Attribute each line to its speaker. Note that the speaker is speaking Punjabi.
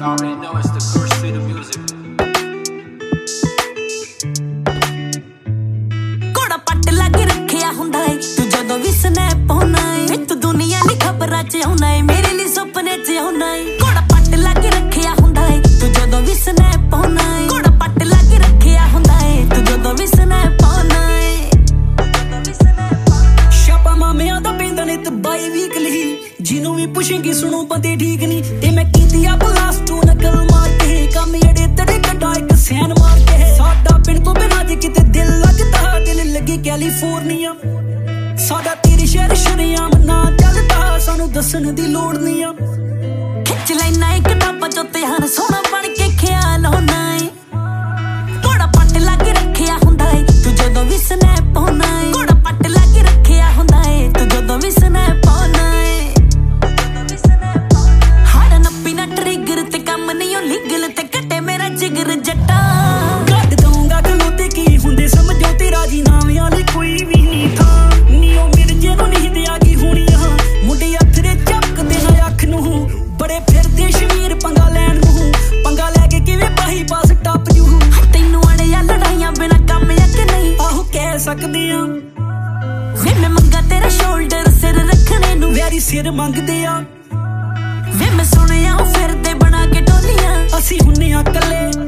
Speaker 1: already know it's the curse to the music.
Speaker 2: ਕੋੜਾ ਪੱਟ ਲਾ ਕੇ ਰੱਖਿਆ ਹੁੰਦਾ ਏ ਤੂੰ ਜਦੋਂ ਵੀ ਸਨੈਪ ਪਾਉਣਾ ਏ ਤੂੰ ਦੁਨੀਆ ਦੀ ਖਬਰਾਂ 'ਚ ਆਉਣਾ ਏ ਮੇਰੇ ਲਈ ਸੁਪਨੇ 'ਚ ਆਉਣਾ ਏ ਕੋੜਾ ਪੱਟ ਲਾ ਕੇ ਰੱਖਿਆ ਹੁੰਦਾ ਏ ਤੂੰ ਜਦੋਂ ਵੀ ਸਨੈਪ ਪਾਉਣਾ ਏ ਕੋੜਾ ਪੱਟ ਲਾ ਕੇ ਰੱਖਿਆ ਹੁੰਦਾ ਏ ਤੂੰ ਜਦੋਂ ਵੀ ਸਨੈਪ ਪਾਉਣਾ ਏ
Speaker 3: ਛਾਪਾ ਮਾਮਿਆਂ ਦਾ ਪੈਂਦਾ ਨੇ ਤੇ ਬਾਈ ਵੀਕਲੀ ਜਿਹਨੂੰ ਵੀ ਪੁੱਛੇਂਗੀ ਸੁਣੋ ਬੰਦੇ ਠੀਕ ਨਹੀਂ ਤੇ ਮੈਂ ਕੀਤੀ ਆ ਬਲਾਸਟ ਤੂੰ ਨਕਲ ਮਾਰ ਕੇ ਕੰਮ ਜਿਹੜੇ ਤੇਰੇ ਕੱਢਾ ਇੱਕ ਸੈਨ ਮਾਰ ਕੇ ਸਾਡਾ ਪਿੰਡ ਤੋਂ ਬਿਨਾਂ ਜੇ ਕਿਤੇ ਦਿਲ ਲੱਗਦਾ ਦਿਲ ਲੱਗੇ ਕੈਲੀਫੋਰਨੀਆ ਸਾਡਾ ਤੇਰੇ ਸ਼ਹਿਰ ਸ਼ਰਿਆਮ ਨਾ ਚੱਲਦਾ ਸਾਨੂੰ ਦੱਸਣ ਦੀ ਲੋੜ ਨਹੀਂ ਆ
Speaker 2: ਖਿੱਚ ਲੈਣਾ ਏ ਕਿਤਾਬਾਂ ਚੋਂ ਧਿਆਨ ਸੋਹਣਾ ਬਣ ਕੇ ਖਿਆਲ ਹੋਣਾ ਏ ਕੋੜਾ ਪੱਟ ਲਾ ਕੇ ਰੱਖਿਆ ਹੁੰਦਾ ਏ ਤੂੰ ਜਦੋਂ ਵੀ ਸਨੈਪ ਪਾਉਣਾ ਏ ਕੋੜਾ ਪੱਟ ਲਾ ਕੇ ਰੱਖਿਆ ਹੁੰਦਾ ਏ ਤੂੰ ਜਦੋਂ ਵੀ ਸਨੈਪ ਪਾਉਣਾ ਏ ਹੜ ਨੱਪੀ ਨਾ ਟ੍ਰਿਗਰ ਤੇ ਕੰਮ ਨਹੀਂ ਉਹ ਲੀਗਲ ਤੇ ਕੱਟੇ ਮੇਰਾ ਜਿਗਰ ਜੱਟਾ
Speaker 3: ਕੱਢ ਦਊਂਗਾ ਗਲੋਂ ਤੇ ਕੀ ਹੁੰਦੇ ਸਮਝੋ ਤੇਰਾ ਜੀ ਨਾਵਿਆਂ ਲਈ ਕੋਈ ਵੀ ਨਹੀਂ ਥਾਂ ਨੀ ਉਹ ਮਿਰਜੇ ਨੂੰ ਨਹੀਂ ਦਿਆ ਗਈ ਹੋਣੀ ਆ ਮੁੰਡੇ ਅੱਥਰੇ ਚੱਕਦੇ ਨਾ ਅੱਖ ਨੂੰ ਬੜੇ ਫਿਰਦੇ ਸ਼ਮੀਰ ਪੰਗਾ ਲੈਣ ਨੂੰ ਪੰਗਾ ਲੈ ਕੇ ਕਿਵੇਂ ਬਾਹੀ ਪਾਸ ਟੱਪ ਜੂ
Speaker 2: ਤੈਨੂੰ ਅੜਿਆ ਲੜਾਈਆਂ ਬਿਨਾ ਕੰਮ ਆ ਕਿ ਨਹੀਂ
Speaker 3: ਆਹੋ ਕਹਿ ਸਕਦੇ ਆ
Speaker 2: ਵੇ ਮੈਂ ਮੰਗਾ ਤੇਰਾ ਸ਼ੋਲਡਰ ਸਿਰ ਰੱਖਣੇ ਨੂੰ
Speaker 3: ਵੈਰੀ ਸਿਰ ਮੰਗਦੇ ਆ
Speaker 2: ਵੇ ਮੈਂ ਸੁਣਿਆ ਉਹ ਫਿਰਦੇ ਬਣਾ ਕੇ ਟੋਲੀਆਂ
Speaker 3: ਅਸੀਂ ਹੁੰਨੇ ਆ ਕੱਲੇ